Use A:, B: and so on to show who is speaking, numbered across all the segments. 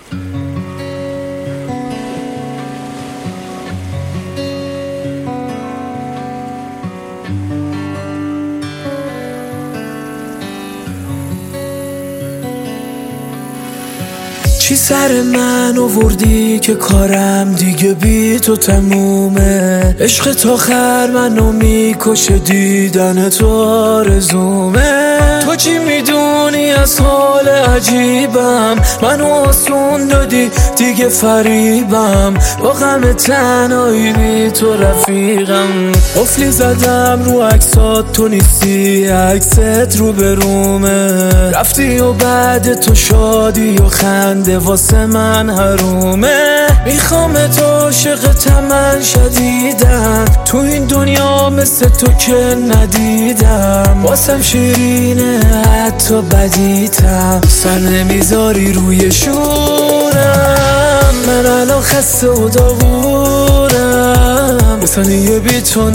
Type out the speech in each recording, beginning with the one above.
A: چی سر من آوردی که کارم دیگه بی تو تمومه؟ عشق تا آخر منو میکشه، دیدن تو آرزومه. تو چی میدونی از حال عجیبم؟ منو آسون دادی دیگه فریبم، با غم تنهایی بی تو رفیقم. قفلی زدم رو عکسات تو نیستی، عکست رو برومه. رفتی و بعد تو شادی و خنده واسه من حرومه. میخوام تو عاشق من شدیدم، تو این دنیا مثل تو که ندیدم. واسم شیرینه حتی بدیتم، سر نمیذاری روی شورم. من الان خسته و داغونم، به ثانیه بی تو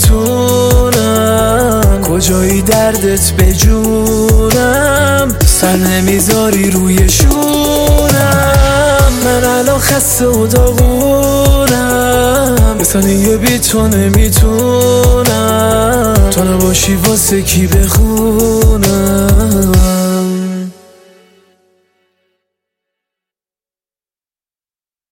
A: نمیتونم. کجایی دردت به جونم، سر نمیذاری روی شورم. من الان خسته و داغونم، به ثانیه بی تو نمیتونم. تو نباشی واسه کی بخونم؟